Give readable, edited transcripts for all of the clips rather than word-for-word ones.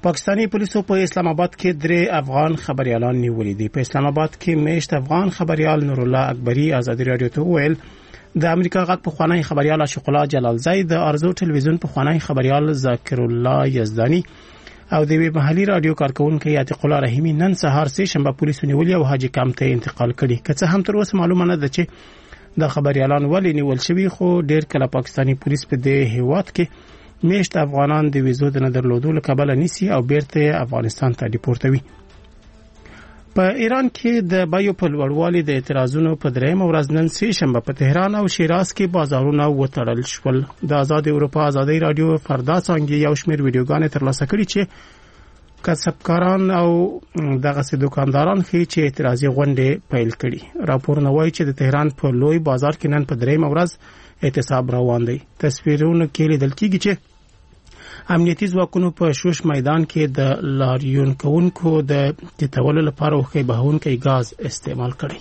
پاکستانی پولیسو په اسلام آباد کې 3 افغان خبريالان نیولي دي. په اسلام آباد کې میشت افغان خبريال نور الله اکبری ازادي رادیو ته ویل د امریکا غږ په خوانی خبريال عاشق الله جلال زئی، د ارزو ټلویزیون په خوانی خبريال ذاکر الله یزدانی او د وی محلي رادیو کارکونکو عتیق الله رحیمی نن سهار سه شنبه پولیسو نیولي او حاجی کامپ ته انتقال کړي. که څه هم تر اوسه معلومه نه ده چې د خبريالان ولې نیول شوي، خو ډیر کله پاکستانی پولیس په دې هیواد کې میشت افغانان د ویزو د نه درلودو له کبله نیسي او بیرته افغانستان ته ډیپورټوي. په ایران کې د بیو په لوړوالي د اعتراضونو په درېیمه ورځ نن سه شنبه په تهران او شیراز کې بازارونه وتړل شول. د آزاد اروپا آزادي رادیو فردا څنګه یو شمېر ویډیوګانې ترلاسه کړي چې کسبکاران او دغه دکانداران چې اعتراضي غونډې پیل کړي. راپورونه وایي چې د تهران په لوی بازار کې نن په درېیمه ورځ اعتصاب روان دی. تصویرونه کې لیدل کېږي چې امنیتي ځواکونو په شوش میدان کې د لاریون کوونکو د تیتولو لپاره وخی بهونکي غاز استعمال کړي.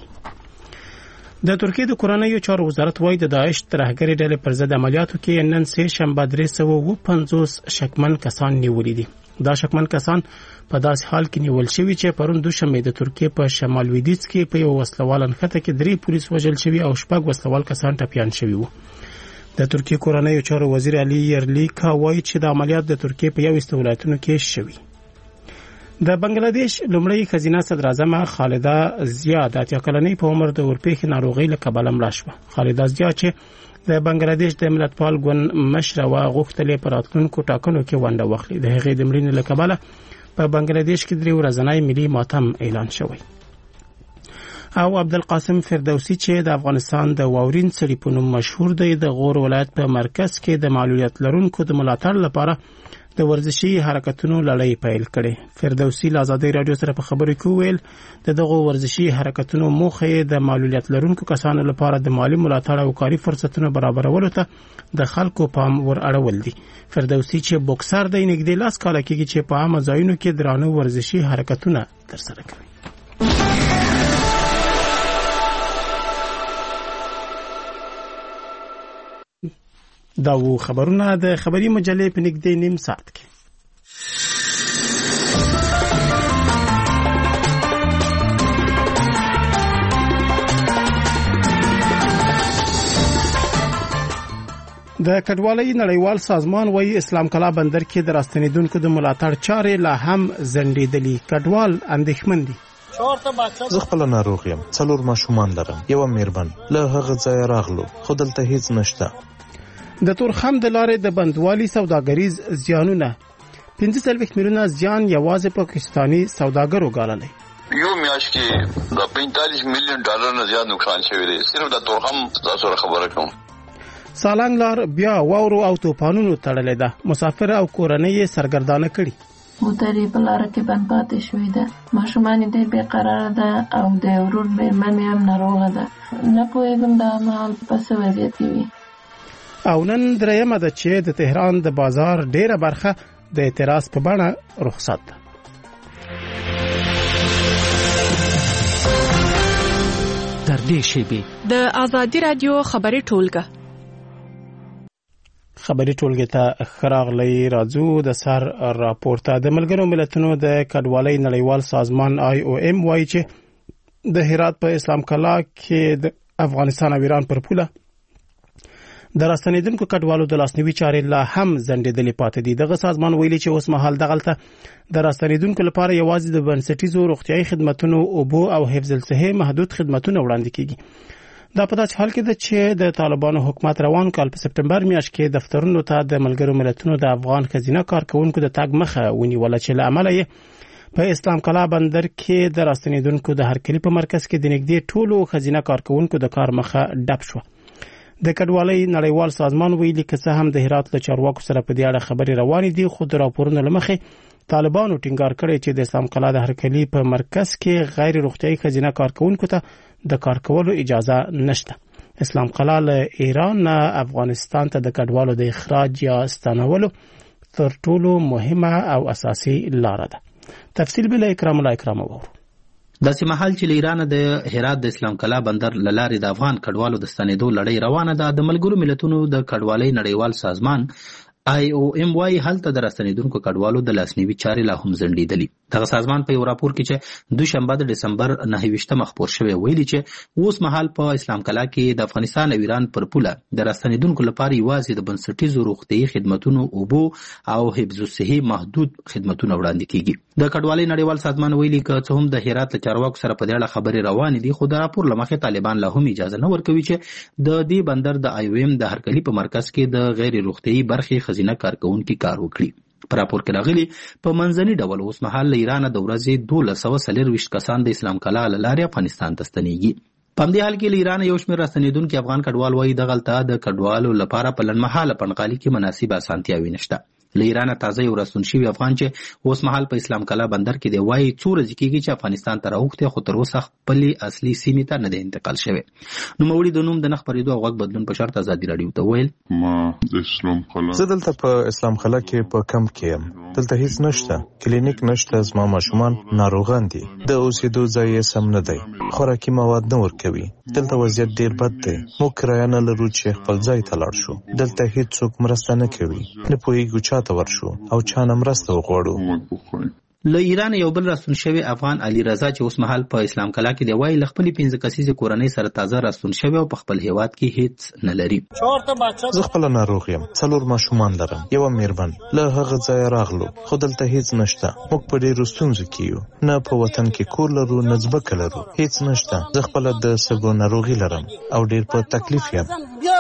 د ترکیه د کورنیو چارو وزارت وایي د داعش ترهګری ډلې پر ضد عملیاتو کې نن سه شنبه 350 شکمن کسان نیولي دي. دا شکمن کسان په داس حال کې نیول شوي چې پرون دوشنبه د ترکیه په شمال لویدیځ کې په یو وسلوال انخته کې 3 پولیس وژل شوي او 6 وسلوال کسان ټپيان شوي وو. د ترکیه کورنیو چارو وزیر علی یرلیکا وایي چې د عملیات د ترکیه په 21 ولایتونو کې شوي. د بنگلاديش لومړی خزینه صدر اعظم خالده زیا د 8 کلنۍ په عمر د ورپېښې ناروغۍ له کبله مړه شوه. خالده زیا چې د بنگلاديش د ملتپال ګوند مشره و غوښتلې پر راتلونکو ټاکنو کې ونډه واخلي. د هغې د مړینې له کبله په بنگلاديش کې 3 ورځنی ملي ماتم اعلان شوی. او عبدالقاسم فردوسی چې د افغانستان د واورین سړي په نوم مشهور دی، د غور ولایت په مرکز کې د معلولیت لرونکو د ملاتړ لپاره د ورزشي حرکتونو لړۍ پیل کړي. فردوسی له آزادي رادیو سره په خبرو کې ویل د دغه ورزشي حرکتونو موخه د معلولیت لرونکو کسانو لپاره د مالی ملاتړ او کاري فرصتونو برابرولو ته د خلکو پام ور اړول دي. فردوسی چې بوکسر دی، نږدې 10 کال کېږي چې په عامه ځایونو کې درانه ورزشي حرکتونه ترسره کوي. دا و خبرونه د خبري مجلې په نږدې نیم ساعت کې. د کډوالۍ نړیوال سازمان وايي اسلام کلا بندر کې د راستنیدونکو د ملاتړ چارې لا هم ځنډېدلې. کډوال اندېښمن دي. زه خپل ناروغ یم، 4 ماشومان لرم، یو میرمن، له هغه ځای راغلو خو دلته هیڅ نشته. د تورخم د لارې د بندوالي سوداګریز زیانونه 45 میلیونه زیان یوازې پاکستانی سوداګرو ګاللې. یو میاشت کې د 45 میلیون ډالر نه زیات نقصان شوی دی. صرف د تورخم تاسو خبره کوم. سالنګ لار بیا واورو او طوفانونو تړلې ده. مسافر او کورنۍ یې سرګردانه کړي. موټرې په لار کې بند پاتې شوې ده. ماشومان دې بې قرار ده او د ورور مېرمن هم ناروغه ده. نه پوهېږم دا مهال په څه وضعیت کې وي. او نن درېیمه ده چې د تهران د بازار ډیره برخه د اعتراض په بڼه رخصت ده. تر دې شیبې د آزادي رادیو خبري ټولګه ته خراغلی راځو. د سر راپورته د ملګرو ملتونو د کډوالۍ نړیوال سازمان IOM وایي چې د هرات په اسلام کلا کې د افغانستان او ایران پر پوله د راستنیدونکو کډوالو د لاسنیوي چارې لا هم ځنډېدلې پاتې دي. دغه سازمان ویلي چې اوس مهال دغلته د راستنیدونکو لپاره یوازې د بنسټیزو روغتیايي خدماتو، اوبو او حفظ الصحه محدود خدماتونه وړاندې کیږي. دا په داسې حال کې ده چې د طالبانو حکومت روان کال په سپټمبر میاشت کې دفترونو ته د ملګرو ملتونو د افغان خزینه کارکونکو د تګ مخه ونیوله چې له امله یې په اسلام کلا بندر کې د راستنیدونکو د هرکلي په مرکز کې د نږدې ټولو خزینه کارکونکو د کار مخه ډپ شو. د کډوالۍ نړیوال سازمان ویلي که څه هم د هرات له چارواکو سره په دې اړه خبرې روانې دي، خو د راپورونو له مخې طالبانو ټینګار کړی چې د اسلام کلا د هرکلي په مرکز کې غیر روغتیايي خزینه کارکونکو ته د کار کولو اجازه نشته. اسلام کلا له ایران نه افغانستان ته د کډوالو د اخراج یا ستنولو تر ټولو مهمه او اساسي لاره ده. تفصیل بل اکرام الله اکرام وورو. داسې مهال چې ایران د هرات د اسلام کلا بندر لارې د افغان کډوالو د ستنېدو لړۍ روانه ده، د ملګرو ملتونو د کډوالۍ نړیوال سازمان IOM وايي هلته د راستنیدونکو کډوالو د لاسنیوي چارې لا هم ځنډېدلې. دغه سازمان په یو راپور کې چې دوشنبه د ډسمبر 9 خپور شوی ویلي چې اوس مهال په اسلام کلا کې د افغانستان او ایران پر پوله د راستنیدونکو لپاره یوازې د بنسټیزو روغتیايي خدماتونو، اوبو او حفظ الصحه محدود خدماتونه وړاندې کیږي. د کډوالۍ نړیوال سازمان ویلي که څه هم د هرات له چارواکو سره په دې اړه خبرې روانې دي، خو د راپور له مخې طالبان لا هم اجازه نه ورکوي چې د دې بندر د IOM د هرکلي په مرکز کې د غیر روغتیايي برخې خزینه کارکونکي کار وکړي. په راپور کې راغلي په منځني ډول اوس مهال له ایران د ورځې 1240 کسان د اسلام کلا له لارې افغانستان ته ستنېږي. په همدې حال کې له ایران یو شمېر راستنېدونکي افغان کډوال وایي دغلته د کډوالو لپاره په لنډمهاله پنډغالي کې مناسب اسانتیاوې نشته. له ایران تازه یو راستون شوی افغان چې اوس مهال په اسلام کلا بندر کې دی وایي څو ورځې کېږي چې افغانستان ته راوخته، خو تر اوسه خپلې اصلي سیمې ته نه دی انتقال شوی. نوموړي د نوم د نه خپرېدو او غږ بدلون په شرط ازادي راډیو ته ویل ما د اسلام کلا زه دلته په اسلام کلا کې په کم کې یم. دلته هیڅ نشته، کلینیک نشته، زما ماشومان ناروغان دي، د اوسېدو ځای یې سم نه دی، خوراکي مواد نه ورکوي. دلته وضعیت ډیر بد دی. موږ کرایه نه لرو چې خپل ځای ته لاړ شو. دلته هیڅوک مرسته نه کوي، نه پوهېږو چاته ورشو او چا نه مرسته وغواړو. له ایران یو بل راستون شوی افغان علي رضا چې اوس مهال په اسلام کلا کې دی وایي له خپلې 15 کسیزې کورنۍ سره تازه راستون شوی او په خپل هیواد کې هیڅ نه لري. زه خپله ناروغ یم، 4 ماشومان لرم، یوه میرمن. له هغه ځایه راغلو خو دلته هیڅ نشته. موږ په ډېرو ستونزو کې یو، نه په وطن کې کور لرو نه ځمکه لرو، هیڅ نشته. زه خپله د سږو ناروغي لرم او ډېر په تکلیف یم.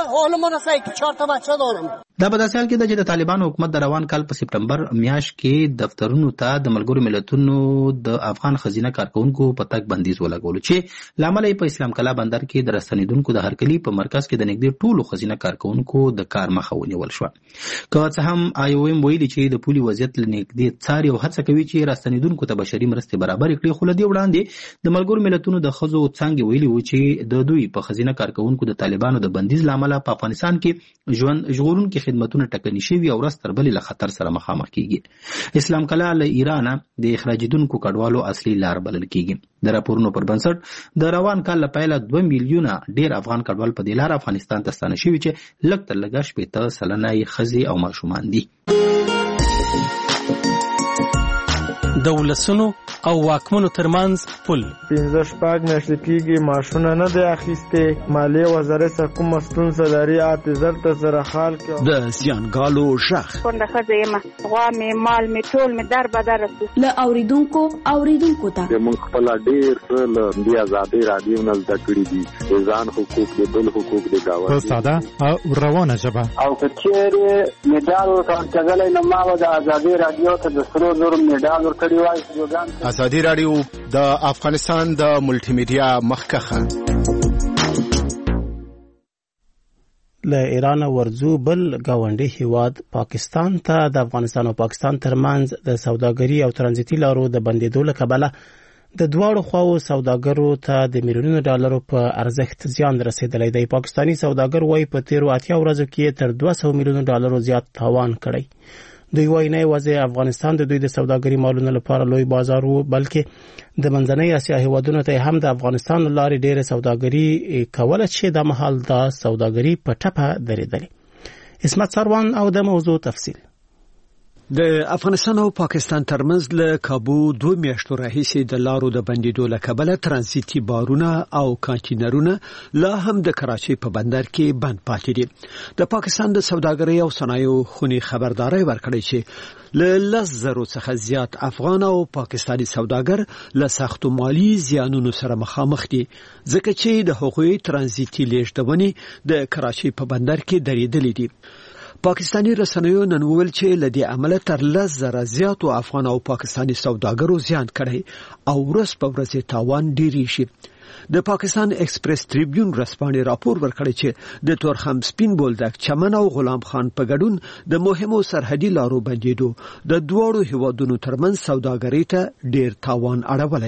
دا په داسې حال کې ده چې د طالبانو حکومت د روان کال په سپټمبر میاشت کې دفترونو ته د ملګرو ملتونو د افغان خزینه کارکونکو په تګ بندیز ولګولو چې لامل یې په اسلام کلا بندر کې د راستنیدونکو د هرکلي په مرکز کې د نږدې ټولو خزینه کارکونکو د کار مخه ونیول شوه. که څه هم IOM ویلي چې د پولي وضعیت له نږدې څاري او هڅه کوي چې راستنیدونکو ته بشري مرستې برابر کړي، خو له دې وړاندې د ملګرو ملتونو د ښځو څانګې ویلي وو چې د دوی په خزینه کارکونکو د طالبانو د بندیز له امله په افغانستان کې ژوند ژغورونکي خدمتونه ټکني شوي او ورځ تر بلې له خطر سره مخامخ کیږي. اسلام کلا له ایران د اخراجیدونکو کډوالو اصلي لار بلل کیږي. د راپورونو پر بنسټ د روان کال له پیله 2 میلیونه ډیر افغان کډوال په دې لار افغانستان ته ستانه شوي چې لږ تر لږه 80% یې ښځې او ماشومان دي. د ولسونو او واکمنو ترمنځ پل 15 میاشتې کېږي معاشونه نه دی اخیستې. مالیې وزارت څخه کومه ستونزه لري، اعتذار ته سره حال کې د زیانګالو غږ کونډه ښځه یم، غوا مې مال مې ټول مې در بدر رسو له اوریدونکو ته موږ خپل ډېر څه له دې ازادۍ راډیو نه زده کړي دي، د ځان حقوق د بل حقوق د گاونډي په ساده او روانه ژبه. او که چېرې مډال ورکړلی نو ما به د ازادۍ راډیو ته د سرو زرو مډال ورکړی وای. ازادي راډیو د افغانستان د ملټي میډیا مخکخه له ایران ورځو بل گاونډي هیواد پاکستان ته د افغانستان او پاکستان ترمنځ د سوداګري او ترانزیتي لارو د بندیدو له کبله د دواړو خواو سوداګرو ته د میلیونونو ډالرو په ارزښت زیان رسیدلی دی. پاکستانی سوداګر وايي په تیرو 80 ورځو کې تر 200 میلیونو ډالرو زیات تاوان کړی. دوی وايي نه یوازې افغانستان د دوی د سوداګري مالونو لپاره لوی بازار وو، بلکې د منځنۍ اسیا هیوادونو ته هم د افغانستان لارې ډېره سوداګري کوله چې د مهال د سوداګري په ټپه درېدلې. اسمت سروان او د موضوع تفصیل. د افغانستان او پاکستان ترمنځ له کابو 2 میاشتو راهیسې د لارو د بندیدو له کبله ترانزیتي بارونه او کانټینرونه لا هم د کراچۍ په بندر کې بند پاتې دي. د پاکستان د سوداګرۍ او صنایعو خونې خبرداري ورکړې چې له 10,000 څخه زیات افغان او پاکستانی سوداګر له سختو مالی زیانونو سره مخامخ دي، ځکه چې د هغوی ترانزیتي لیږدونې د کراچۍ په بندر کې درېدلې دي. پاکستانی رسنیو نن ویل چې لدی عمله تر 10,000 زیاتو افغان او پاکستانی سوداګرو زیان کړي او ورځ په ورځ تاوان ډیری شي. د پاکستان ایکسپریس ټریبیون رسپانې راپور ورکړی چې د تورخم سپین بولدک چمن او غلام خان په ګډون د مهمو سرحدي لارو بندیدو د دوړو هیوادونو ترمنځ سوداګرۍ ته ډیر تاوان اړولی دی.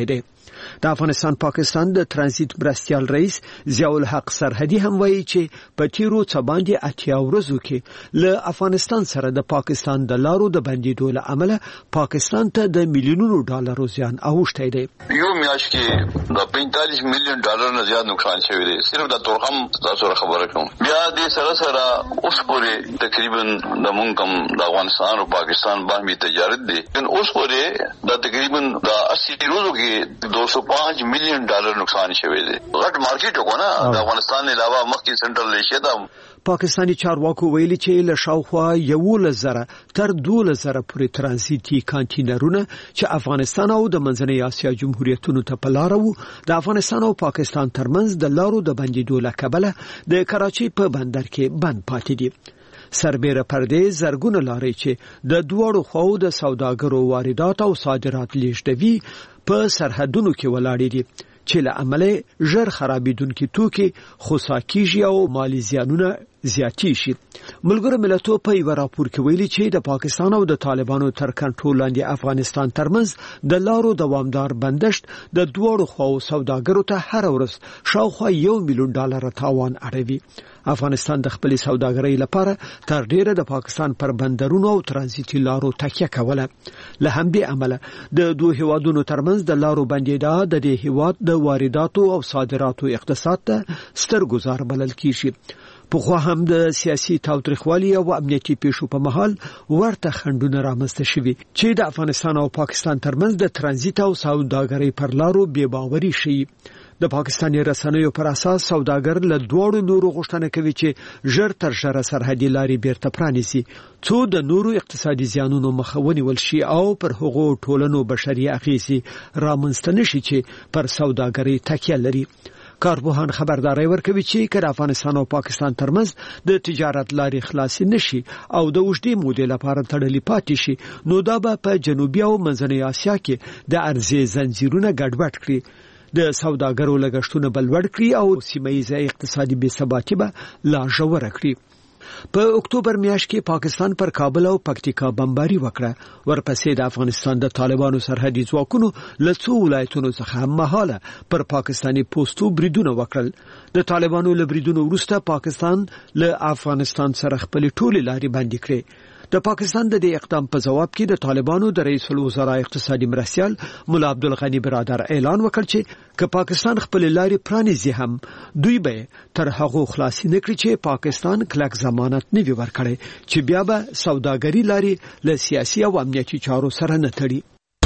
د افغانستان پاکستان د ترانزیت مرستیال رئیس ضیاء الحق سرحدي هم وایي چې په تیرو څه باندې 80 ورځو کې له افغانستان سره د پاکستان د لارو د بندیدو له امله پاکستان ته د میلیونونو ډالرو زیان اوښتی دی. یو میاشت کې د 45 میلیون ډالر نه زیات نقصان شوی دی. صرف د تورخم تاسو خبره کوم. بیا د سره اوس پورې تقریبا د مونږ د افغانستان او پاکستان باندې تجارت دی. ان اوس پورې د تقریبا د 80 ورځو کې 205 میلیون ډالر نقصان شوی دی. غټ مارکیټ وګونه د افغانستان نه علاوه مخکې سنټرل ایشیا دا پاکستانی چارواکو ویلي چې له شاوخوا 11,000 تر 12,000 پورې ترانزیتي کانټینرونه چې افغانستان او د منځنۍ اسیا جمهوریتونو ته په لار وو د افغانستان او پاکستان ترمنځ د لارو د بندیدو له کبله د کراچۍ په بندر کې بند پاتې دي. سربېره پردې زرګونه لارې چې د دوړو خواو د سوداګرو واردات او صادرات لیږدوي په سرحدونو کې ولاړې دي چې له عمله ژر خرابېدونکي توکي خوسا کیږي او مالی زیانونه زیاتی شي. ملګرو ملتونو په یو راپور کې ویلي چې د پاکستان او د طالبانو تر کنټرول لاندې افغانستان ترمنځ د لارو دوامدار بندشت د دوړو خواو سوداګرو ته هر ورځ شاوخوا 1 میلیون ډالر تاوان اړوي. افغانستان د خپل سوداګرۍ لپاره تر ډیره د پاکستان پر بندرونو او ترانزیتي لارو تکیه کوله. له همدې امله د دوه هیوادونو ترمنځ د لارو بندیدا د دې هیواد د وارداتو او صادراتو اقتصاد ته ستر ګزار بلل کیږي. په خو هم د سیاسي تاوتریخوالي او امنیتي پیښو په مهال ورته خنډونه رامنځته شوي چې د افغانستان او پاکستان ترمنځ د ترانزیت او سوداګرۍ پر لارو بې باوري شي. د پاکستاني رسنیو پر اساس سوداګر له دوړو لورو غوښتنه کوي چې ژر تر ژره سرحدي لارې بیرته پرانیسي څو د نورو اقتصادي زیانونو مخه ونیول شي او پر هغو ټولنو بشري اغېزې رامنځته نشي چې پر سوداګرۍ تکیه لري. کارپوهان خبرداري ورکوي چې کله افغانستان او پاکستان ترمنځ د تجارت لارې خلاص نشي او د اوږدې مودې لپاره تړلې پاتې شي نو دا به په جنوبي او منځنۍ اسیا کې د ارزې زنجیرونه ګډوډ کړي، د سوداګرو لګښتونه بلوړ کړي او سیمه ییزه اقتصادي بې ثباتي به لا ژوره کړي. په اکتوبر میاشت کې پاکستان پر کابل او پکتیکا بمباري وکړه. ورپسې د افغانستان د طالبانو سرحدي ځواکونو له څو ولایتونو څخه هممهاله پر پاکستاني پوسټو بریدونه وکړل. د طالبانو له بریدونو وروسته پاکستان له افغانستان سره خپل ټولې لارې بندي کړې. د پاکستان د دې اقدام په جواب کې د طالبانو د رئیس الوزرا اقتصادي مرستیال مولا عبدالغنی برادر اعلان وکړ چې که پاکستان خپل لارې پرانیزي هم دوی به تر هغه خلاص نه کړي چې پاکستان کلک ضمانت نه وي ورکړي چې بیا به سوداګري لارې له سیاسي او امنیتي چارو سره نه تړي.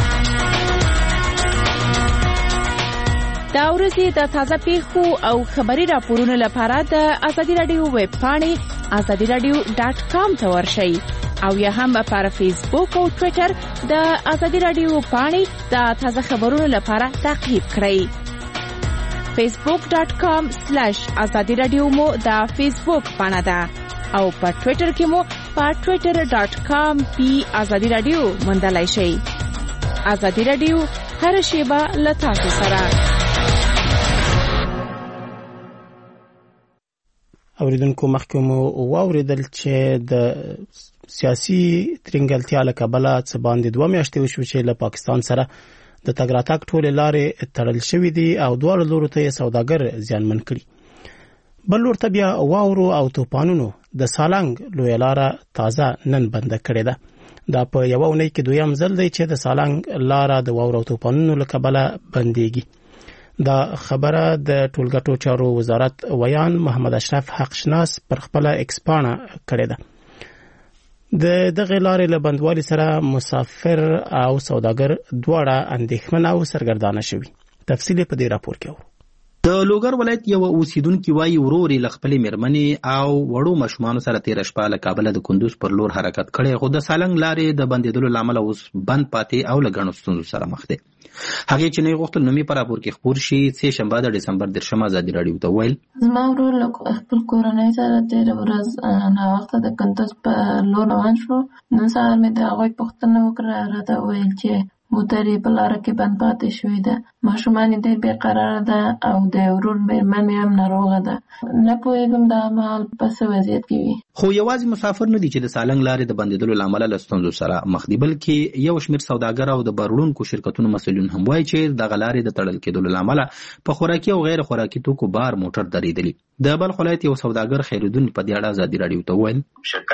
دا ورځې د تازه پیښو او خبري راپورونو لپاره د ازادي رادیو ویب پاڼې azadiradio.com ته ورشئ او یا هم پر فیسبوک او ټوئیټر د ازادي رادیو پاڼې د تازه خبرونو لپاره تعقیب کړئ. facebook.com/azadi radio مو د فیسبوک پاڼه ده او په ټوئیټر کې مو په twitter.com/azadi radio موندلای شئ. ازادي رادیو هر شیبه له تاسو سره. اوریدونکو مخکې مو واوریدل چې د سیاسي ترنګلتیا له کبله څه باندې 2 میاشتې وشو چې له پاکستان سره د تګ راتګ ټولې لارې تړل شوې دي او دواړو لورو ته سوداګر زیانمن کړي. بل ورته بیا واورو او طوفانونو د سالنګ لوی لاره تازه نن بند کړې ده. دا په یو اونۍ کې دویم ځل دی چې د سالنګ لاره د واورو او طوفانونو له کبله بنديږي. دا خبره د ټولګټو چارو وزارت ویان محمد اشرف حق شناس پر خپل ایکسپانه کړې ده. د دغه لارې له بندوالي سره مسافر او سوداګر دواړه اندېښمن او سرګردانه شوي. تفصیل په دې راپور کې اورو. د لوګر ولایت یو اوسیدونکو وایي وروري ل خپل میرمنې او وړو مشمانو سره تیر شپه له کابل د کندوز پر لور حرکت کړي خو د سالنګ لارې د بندیدلو لامل اوس بند پاتې او لګڼو ستونزو سره مخ دي. هغه چې نه غوښتل نومي پر راپور کې خبر شي چې شنبه د دسمبر 10 ازادي رادیو ته ویل زما ورور خپل کورنۍ سره تیر ورځ نه وخت د کندوز په لور روان شو. نن سهار مې د هغوی پوښتنه وکړه راته ویل چې موټرې په لاره کې بند پاتې شوې ده. ماشومان یې بې قراره ده او د ورور مېرمن مې هم ناروغه ده. نه پوهېږم دا مهال په څه وضعیت کې وي. خو یوازې مسافر نه دي چې د سالنګ لارې د بندیدلو لامل له ستونزو سره مخ دي، بلکې یو شمېر سوداګر او د بارونکو شرکتونو مسؤلین هم وایي چې دغه لارې د تړل کېدلو لامل په خوراکي او غیر خوراکي توکو بار موټر درېدلي. د بلخ ولایت یو سوداګر خیرالدین په دې اړه ازادي راډیو ته وویل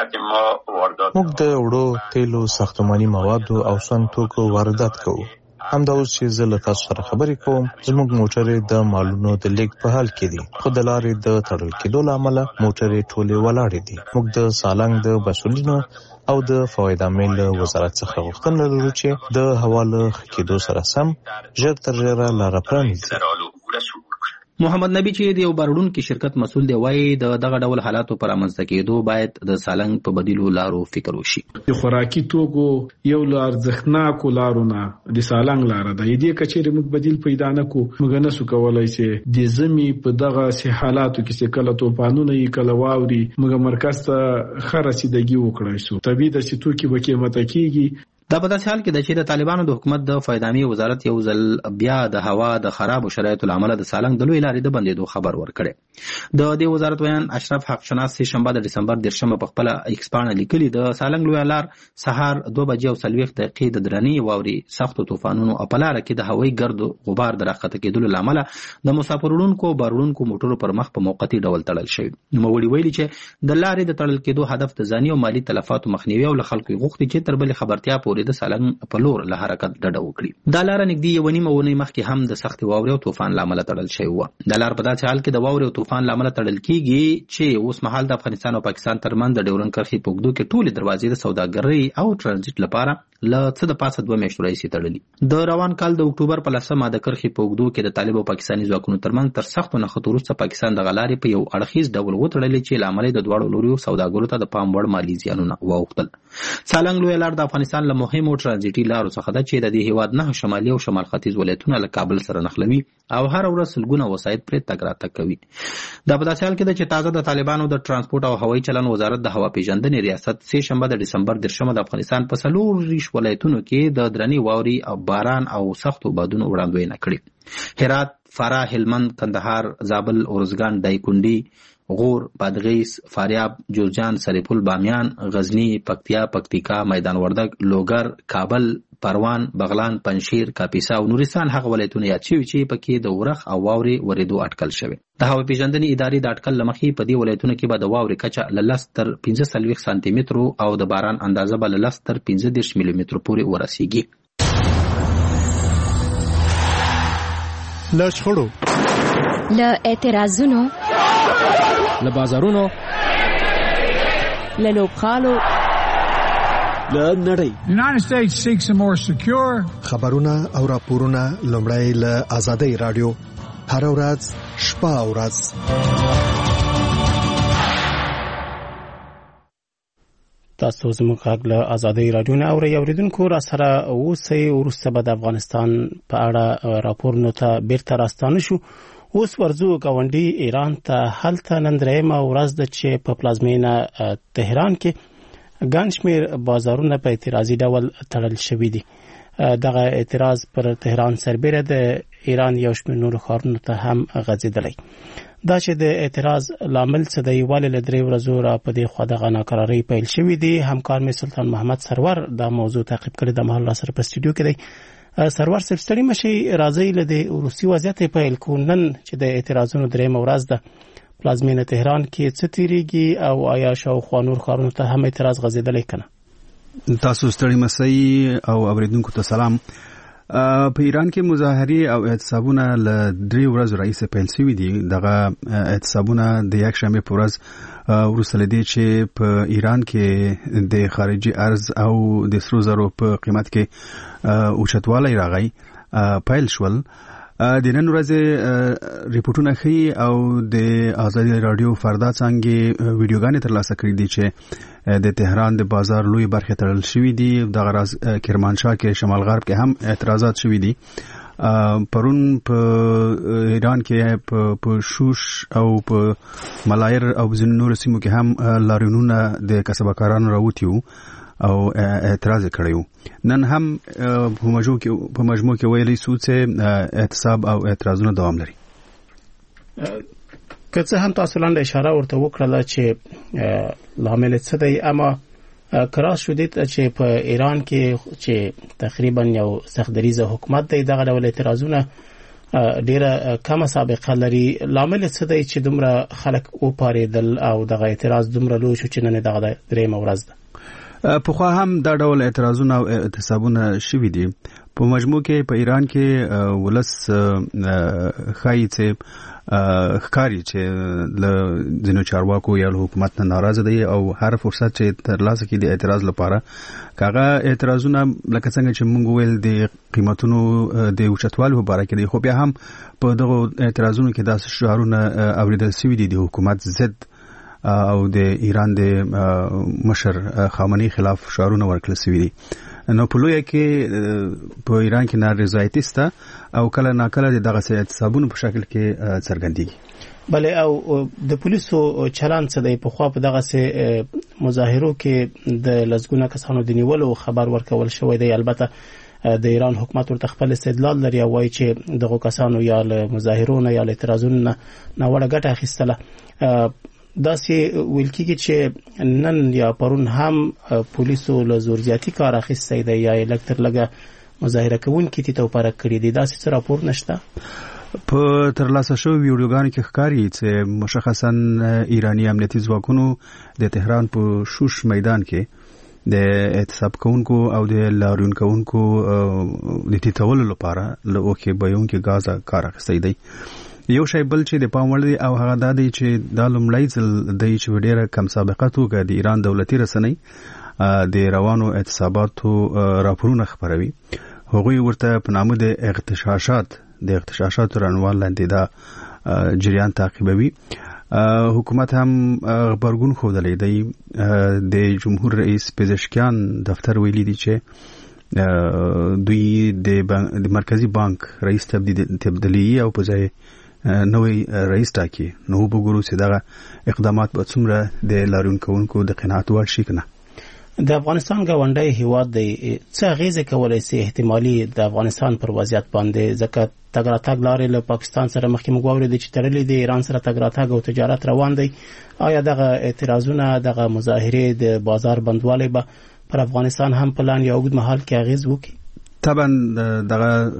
موږ د وړو تیلو، ساختماني موادو او سون توکو واردات کوو. همدا اوس چې زه له تاسو سره خبرې کوم زموږ موټرې د مالونو د لیږد په حال کې دي، خو د لارې د تړل کېدو له امله موټرې ټولې ولاړې دي. موږ د سالنګ د مسؤلینو او د فواید عامې له وزارت څخه غوښتنه لرو چې د هوا له ښه کېدو سره سم ژر تر ژره لاره پرانیزي. محمد نبی چې د یو بارونکي شرکت مسؤل دی وایي د دغه ډول حالاتو پر رامنځته کېدو باید د سالنګ په بدیلو لارو فکر وشي. د خوراکي توکو یو له ارزښتناکو لارو نه د سالنګ لاره ده. دې کچېرې موږ بدیل پیدا نه کو، موږ نه سو کولای چې د زمي په دغه سي حالاتو کې چې کله توپانونه یې کله واوري موږ مرکز ته ښه رسیدګي وکړای شو. طبیعي ده چې توکي به قیمته کېږي. دا په داسې حال کې ده چې د طالبانو د حکومت د فواید عامې وزارت یو ځل بیا د هوا د خرابو شرایطو له امله د سالنګ د لویې لارې د بندېدو خبر ورکړی. د دې وزارت ویان اشرف حق شناس سه شنبه د ډسمبر 10 په خپل ایکس پاڼه لیکلي د سالنګ لویه لار سهار 2:40 د درنې واوري سختو طوفانونو او په لاره کې د هوایي ګرد غبار د راښکته کېدلو له امله د مسافر وړونکو بارونکو موټرو پر مخ په موقتي ډول تړل شوی. نوموړي ویلي چې د لارې د تړل کېدو هدف د ځاني او مالي تلفاتو مخنیوي او له خلکو غوښتي چې تر بلې خبرتیا پورې د سالنګ په لور له حرکت ډډه وکړي. دا لار نږدې یو نیمه ونې مخکې هم د سختي واورې او طوفان له امله تړل شوی و. دا لار په داسې حال کې د واورې او طوفان له امله تړل کیږي چې اوس مهال د افغانستان او پاکستان ترمنځ د ډیورنډ کرښې په اوږدو کې ټولې دروازې د سوداګرۍ او ترانزیت لپاره له څه د پاسه 2 میاشتو راهیسې تړلي. د روان کال د اکتوبر په 10 د کرښې په اوږدو کې د طالب او پاکستاني ځواکونو ترمنځ تر سختو نښتو وروسته پاکستان د غلارې په یو اړخیز ډول وتړلې چې له امله د دواړو لوريو سوداګرو ته د پام وړ مالي زیانونه واوښتل. سالنګ لویه لار د افغانستان له مهمو ترانزیتي لارو څخه ده چې د دې هیواد 9 شمالي او شمال ختیځ ولایتونه له کابل سره نښلوي او هر ورځ سلګونه وسایط پرې تګ راتګ کوي. دا په داسې حال کې ده چې تازه د طالبانو د ترانسپورت او هوایي چلن وزارت د هوا پیژندنې ریاست سه شنبه د ډسمبر 10 د افغانستان په 40 ولایتونو کې د درنې واوري او باران او سختو بادونو وړاندوینه کړې. هرات، فراه، هلمند، کندهار، زابل، ارزګان، دایکنډي، غور، بادغیس، فاریاب، جوزجان، سرپل، بامیان، غزنی، پکتیا، پکتیکا، میدان وردګ، لوګر، کابل، پروان، بغلان، پنشیر، کاپیسا او نورستان هغه ولایتونه یاد شوي چې پکې د ورخ او واورې ورېدو اټکل شوی. د هوا پیژندنې ادارې د اټکل له مخې په دې ولایتونو کې به د واورې کچه له 10 تر 15 سانتي مترو او د باران اندازه به له 10 تر 15 ملي مترو پورې ورسیږي. له شخړو، له اعتراضونو، له بازارونو، له لوبخالو، له نړۍ. United States seeks a more secure. خبرونه او راپورونه لومړی له آزادۍ رادیو هر ورځ شپه او ورځ. تاسو زموږ غږ له آزادۍ رادیو نه اورئ. اوریدونکو را سره اوسئ. وروسته به د افغانستان په اړه راپورونو ته بیرته راستانه شو. اوس ورځو ګاونډي ایران ته هلته نن درېیمه ورځ ده چې په پلازمینه تهران کې ګڼ شمېر بازارونه په اعتراضي ډول تړل شوي دي. دغه اعتراض پر تهران سربیره د ایران یو شمېر نورو ښارونو ته هم غځېدلی. دا چې د اعتراض لامل څه دی، ولې له 3 ورځو را په دې خوا دغه ناکرارۍ پیل شوي دي. همکار مې سلطان محمد سرور دا موضوع تعقیب کړی. د مهال را سره په استودیو کې دی. سرور صاحب ستړي مشي، راځي له د روسي وضعیت پیل کو. نن چې د اعتراضونو 3 ورځ ده پلازمینه تهران کې څه تیریږي او آیا شاوخوا نور ښارونو ته هم اعتراض غځېدلی کنه؟ تاسو ستړي مشي او اوریدونکو ته سلام. په ایران کې مظاهرې او اعتصابونه له 3 ورځو راهیسې پیل شوي دي. دغه اعتصابونه د یکشنبې په ورځ وروسته له دې چې په ایران کې د خارجي ارز او د سرو زرو په قیمت کې اوچتوالی راغی پیل شول. د نن ورځې ریپورتونه ښیي او د آزادي رادیو فردا څانګې ویډیوګانې ترلاسه کړي دي چې د تهران د بازار لوی برخې تړل شوي دي. دغه راز کرمانشاه کې شمال غرب کې هم اعتراضات شوي دي. پرون په ایران کې په شوش او په ملایر او ځینو نورو سیمو کې هم لاریونونه د کسبکارانو راوتي وو او اعتراض کړیو. نن هم په مجموع کې ویلي سود سے اعتصاب او اعتراضونه دوام لري. که څه هم تاسو لاندې اشاره ورته وکړه چې لامل څه دی، اما کراس شو دي چې په ایران کې چې تقریبا یو سختدریزه حکومت دی، دغه ډول اعتراضونه ډیره کمه سابقه لري. لامل څه دی چې دومره خلک وپارېدل او دغه اعتراض دومره لوی شو چې نن دغه درېیمه ورځ ده؟ پخوا هم دا ډول اعتراضونه او اعتصابونه شوي دي. په مجموع کې په ایران کې ولس ښایي چې ښکاري چې له ځینو چارواکو یا له حکومت نه ناراضه دی او هر فرصت چې ترلاسه کړي د اعتراض لپاره کاغه اعتراضونه لکه څنګه چې موږ ویل د قیمتونو د اوچتوالي په اړه کې دي، خو بیا هم په دغه اعتراضونو کې داسې شعارونه اوریدل شوي دي د حکومت ضد او د ایران د مشر خامنه‌ای خلاف شعارونه ورکړل شوي دي. نو په لوی کې په ایران کې نارضایتي سته او کله ناکله دغه اعتصابونو په شکل کې څرګندېږي. بله، او د پولیسو چلند څه دی؟ په خوا په دغه مظاهرو کې د لزګونه کسانو د نیولو خبر ورکول شوی دی. البته د ایران حکومت ورته خپل استدلال لري او وایي چې دغه کسانو یا له مظاهرونو یا له اعتراضونو نه وړه ګټه اخیستله. داسې ویل کېږي چې نن یا پرون هم پولیسو له زور زیاتي کار اخیستی دی یا لږ تر لږه مظاهره کوونکي ته توپاره کړي دي. داسې څه راپور نشته؟ په ترلاسه شویو ویډیوګانو کې ښکاري چې مشخصا ایرانی امنیتي ځواکونو د تهران په شوش میدان کې د اعتصاب کوونکو او د لاریون کوونکو د تیتولو لپاره له اوکې بیونکي غاز کار اخیستی دی. یو شی بل چې د پام وړ دی او هغه دا دی چې دا لومړی ځل دی چې ډیره کم سابقه توګه د ایران دولتي رسنۍ د روانو اعتصاباتو راپورونه خپروي. هغوی ورته په نامه د اغتشاشاتو رانوال لاندې دا جریان تعقیبوي. حکومت هم غبرګون ښودلی دی. د جمهور رئیس پزشکیان دفتر ویلي دی چې دوی د مرکزی بانک رئیس تبدیلی او په ځای نوې رئیس ټاکي. نو وګورو چې دا اقدامات به څومره د لاریون کوونکو د قناعت وړ شي کنه. د افغانستان ګاونډی هیواد دی، څه اغیزه کولای شي احتمالي د افغانستان پر وضعیت باندې؟ ځکه تګ راتګ لارې له پاکستان سره مخکې موږ واورېدل چې تړلې دي، ایران سره تګ راتګ او تجارت روان دی. آیا دغه اعتراضونه، دغه مظاهرې د بازار بندوالی به پر افغانستان هم په لاندې اوږد مهال کې اغیز وکړي؟ طبعا دغه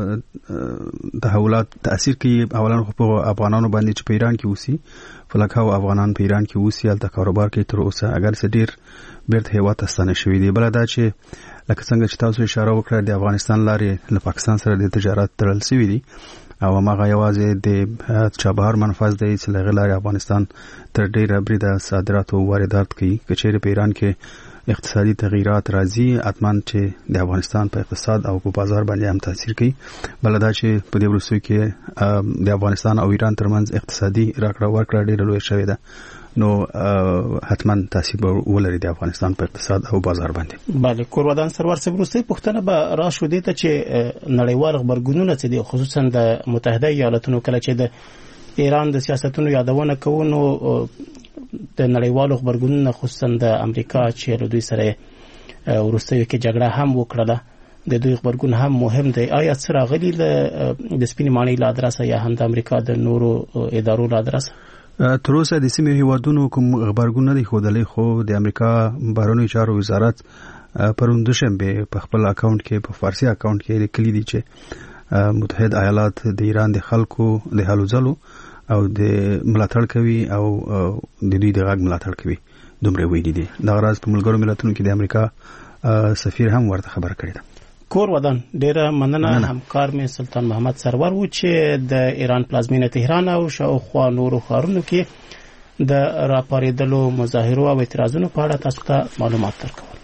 تحولات تاثیر کوي اولا خو په افغانانو باندې چې په ایران کې اوسي، فلکه افغانان په ایران کې اوسي هلته کاروبار کوي تر اوسه، اگر څه ډیر بیرته هیواد ته ستانه شوي دي. بل دا چې لکه څنګه چې تاسو اشاره وکړه د افغانستان لارې له پاکستان سره د تجارت تړل شوي دي او هغه یوازې د چابهار منفذ دی چې له لارې افغانستان تر ډیره بریده صادرات او واردات کوي. کچېره په ایران کې اقتصادي تغیرات راځي اتمان چې د افغانستان په اقتصاد او په بازار باندې هم تاثیر کوي. بل دا چې په دې وروستیو کې د افغانستان او ایران ترمنځ اقتصادي راکړه ورکړه ډیره لویه شوې ده، نو حتما تاثیر ولري د افغانستان په اقتصاد او بازار باندې. بله، کورودان سرور صاحب وروستۍ پوښتنه به راشو دې ته چې نړیوال خبرګونونه څه دي، خصوصا د متحده ایالاتونو کله چې د ایران د سیاستونو یادونه کوو نو د نړیوالو خبرګونونو خصوصا د امریکا چې له دوی سره وروستیو کې جګړه هم وکړله، د دوی خبرګون هم مهم دی. آیا څه راغلي د سپینې ماڼۍ له ادرسه یا هم د امریکا د نورو ادارو له ادرسه؟ تر اوسه د سیمې هیوادونو کوم خبرګون نه دی ښودلی، خو د امریکا بهرنیو چارو وزارت پرون دوشنبه په خپل اکاونټ کې په فارسي اکاونټ کې لیکلي دي چې متحده ایالات د ایران د خلکو د هلو ځلو او د ملاتړ کوي او د دوی د غږ ملاتړ کوي. دومره ویلي دي. دا راز په ملګرو ملتونو کې د امریکا سفیر هم ورته خبر کړی ده. کور ودان ډیره مننه. همکار مې سلطان محمد سرور و چې د ایران پلازمینه تهران او شاوخوا نورو ښارونو کې د راپارېدلو مظاهرو او اعتراضونو په اړه تاسو ته معلومات درکول.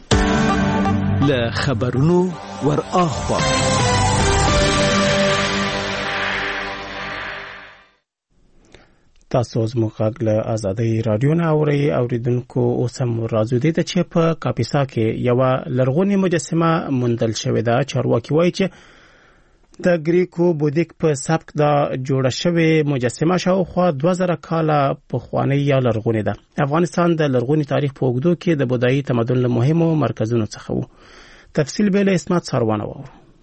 له خبرونو ور اخوا تاسو زموږ غږ له آزادۍ رادیو نه اورئ. اوریدونکو اوس هم راځو دې ته چې په کاپیسا کې یوه لرغونې مجسمه موندل شوې ده. چارواکي وایي چې د ګریکو بودیک په سبک دا جوړه شوې مجسمه شاوخوا 2000 کاله پخوانۍ یا لرغونې ده. افغانستان د لرغوني تاریخ په اوږدو کې د بودایي تمدن له مهمو مرکزونو څخه و. تفصیل به له اسمت سروانه وو.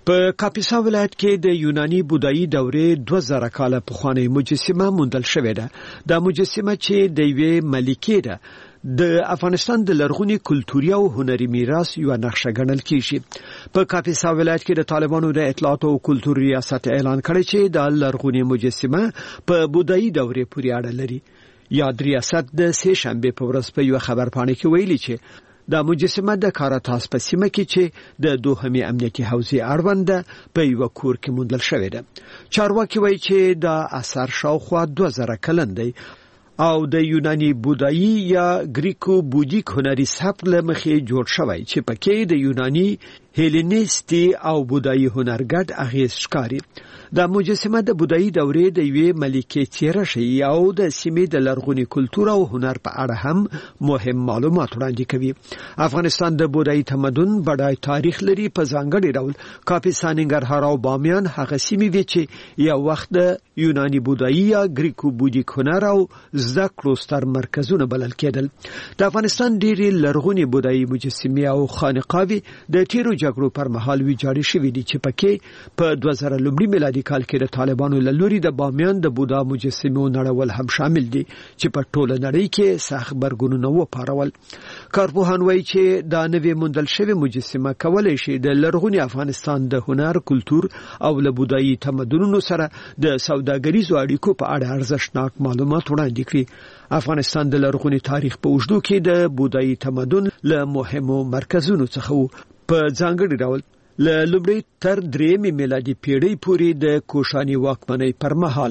په کاپیسا ولایت کې د یوناني بودایي دورې 2000 کاله پخوانۍ مجسمه موندل شوې ده. دا مجسمه چې د یوې ملکې ده د افغانستان د لرغوني کلتوري او هنري میراث یو نقشه ګڼل کیږي. په کاپیسا ولایت کې د طالبانو د اطلاعات او کلتور ریاست اعلان کړی چې د لرغوني مجسمه په بودایي دورې پورې اړه لري. یاد ریاست د سه شنبه په ورځ په یو خبرپاڼه کې ویلي چې دا مجسمه د کاراتاس په سیمه کې چې د دوهمې امنیتي حوزې اړوند په یو کور کې موندل شوې ده. چارواکي وایي چې دا اثر شاوخوا 2000 کلن دی او د یوناني بودایي یا گریکو بودیک هنري سبک له مخې جوړ شوی چې پکې د یوناني هیلینیسټي او بودایي هنر ګډ اغیز ښکاري. دا مجسمه د بودایي دورې د یوې ملکې څیره شي او د سیمې د لرغوني کلتور او هنر په اړه هم مهم معلومات وړاندې کوي. افغانستان د بودایي تمدن بډای تاریخ لري. په ځانګړي ډول کاپیسا، ننګرهار او بامیان هغه سیمې دي چې یو وخت د یوناني بودایي یا گریکو بودیک هنر او زده کړو ستر مرکزونه بلل کېدل. د افغانستان ډېرې لرغوني بودایي مجسمې او خانقاوې د تیرو جګړو پر مهال ویجاړې شوې دي چې پکې په 2000 لومړي میلادي کال کې د طالبانو له لوري د بامیان د بودا مجسمو نړول هم شامل دي چې په ټوله نړۍ کې سخت برګونونه وپارول. کارپوهان وایي چې دا نوې موندل شوې مجسمه کولای شي د لرغوني افغانستان د هنر، کلتور او له بودایي تمدنونو سره د سوداګریزو اړیکو په اړه ارزښتناک معلومات وړاندې کړي. افغانستان د لرغوني تاریخ په اوږدو کې د بودایي تمدن له مهمو مرکزونو څخه و. په ځانګړي ډول له لومړۍ تر درېیمې میلادي پیړۍ پورې د کوشاني واکمنۍ پر مهال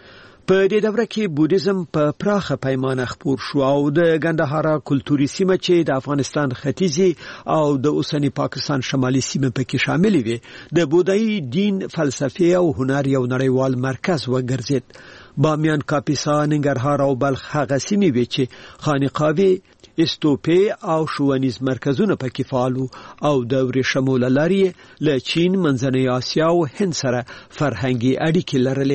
په دې دوره کې بودیزم په پراخه پیمانه خپور شو او د ګندهارا کلتوري سیمه چې د افغانستان ختیځي او د اوسنی پاکستان شمالي سیمه پکې شامل وي د بودایي دین، فلسفه او هنر یو نړیوال مرکز وګرځید. بامیان، کاپیسا، ننګرهار او بلخ هغه سیمې وي چې خانقاوې، استوپې او ښوونیز مرکزونه پکې فعال او د ورېښمو له لارې له چین، منځنۍ اسیا او هند سره فرهنګي اړیکې لرلې.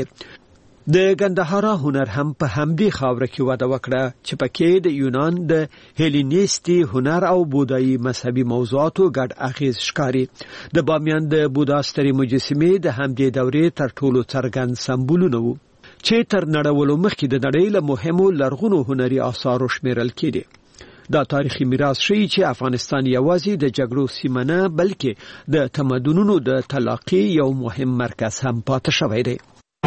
د ګندهارا هنر هم په همدې خاوره کې وده وکړه چې پکې د یونان د هیلینیسټي هنر او بودایي مذهبي موضوعاتو ګډ اغیز ښکاري. د بامیان د بودا سترې مجسمې د همدې دورې تر ټولو څرګند سمبولونه وو چې تر نړولو مخکې د نړۍ له مهمو لرغونو هنري آثارو شمیرل کېدي. دا تاریخي میراث ښیي چې افغانستان یوازې د جګړو سیمه نه بلکې د تمدنونو د تلاقي یو مهم مرکز هم پاتې شوی دی.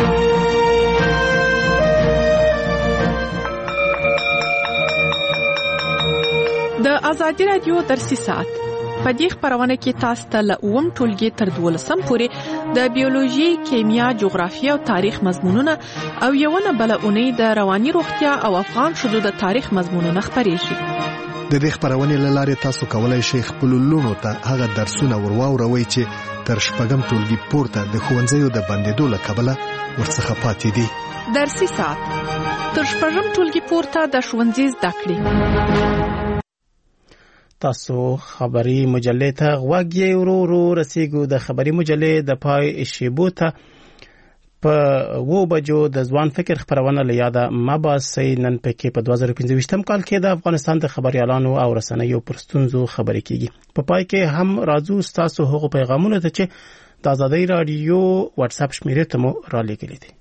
د آزادي رادیو درسي ساعت په دې خبرونه کې تاسو ته له اوم ټولګي تر 12 پورې د بیولوژي، کیمیا، جغرافیه او تاریخ مضمونونه او یوونه بلونه د رواني روغتیا او افغان شذو د تاریخ مضمونونه خبرېږي. د دې خبرونې لاره تاسو کولای شئ خپل لونو ته هغه درسونه ورواوروي چې تر شپږم ټولګي پورته د ښوونځیو د بندیدو له کبله ورڅخه پاتې دي. درسي ساعت تر شپږم ټولګي پورته د ښوونځي زده کړې. تاسو خبری مجلې ته غوږی ورو رسیدو. د خبری مجلې د پای شیبو ته په 2 بجو د ځوان فکر خبرونه لیاده مباحث نن پکې په 2015 کال کې د افغانستان د خبريالانو او رسنیو پرستونزو خبرې کیږي. په پای کې هم راځو تاسو هغه پیغامونه ته چې د آزادۍ رادیو واتس اپ شمیرې ته مو را لېږلې دي.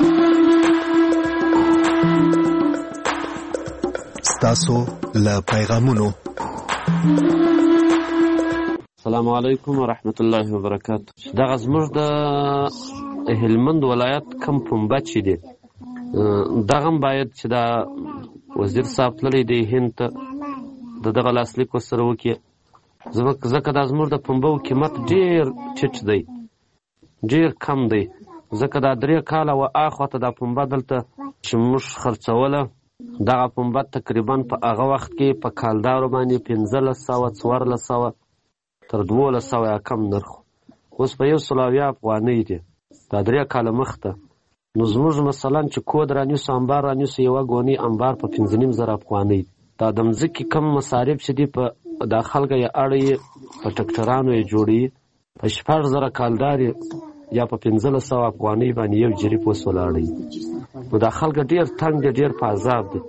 تاسو له پیغامونو. السلام علیکم ورحمت الله وبرکاته. دا زموږ د هلمند ولایت کم پنبه چې دی دغه باید چې دا وزیر صاحب تللی دی هند ته دغه لاسلیک ورسره وکړي ځکه دا زموږ د پنبو قیمت ډېر ټیټ دی، ډېر کم دی، ځکه دا 3 کاله و اخواته دا پنبه دلته چې موږ خرڅوله دغه پنبه تقریبا په هغه وخت کې په کالدارو باندې 1500 تر 1200 یا کم نرخ، اوس په 100 افغانۍ دی. دا 3 کاله مخته نو زموږ مثلا چې کود رانیسو انبار رانیسو یوه ګونۍ انبار په 15,000 افغانۍ. دا د مځکې کم مصارف چې دي په دا خلکه یې اړوي په ټکټرانو یې جوړوي په 6,000 کالدار یا په 1500 افغانۍ باندې یو جریب اوس ولاړی. نو دا خلک ډېر تنګ دي، ډېر په عذاب دي.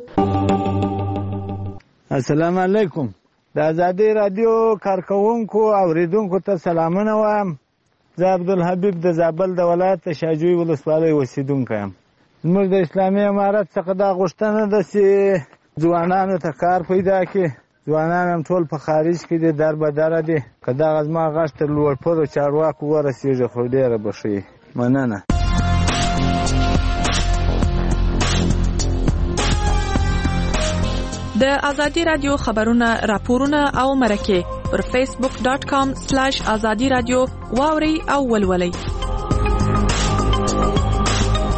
السلام علیکم. د آزادۍ رادیو کارکوونکو اوریدونکو ته سلامونه وایم. زه عبدالحبیب د زابل د ولایت شاجوی ولسوالۍ اوسیدونکی یم. زموږ د اسلامي امارت څخه دا غوښتنه ده چې ځوانانو ته کار پیدا کړي. ځوانان هم ټول په خارج کې دي، در بدره دي. که دغه زما غږ تر لوړپوړو چارواکو ورسېږي خو ډېره به ښه وي. مننه. د ازادي رادیو خبرونه، راپورونه او مرکې پر facebook.com/azadi radio واوري او ولولئ.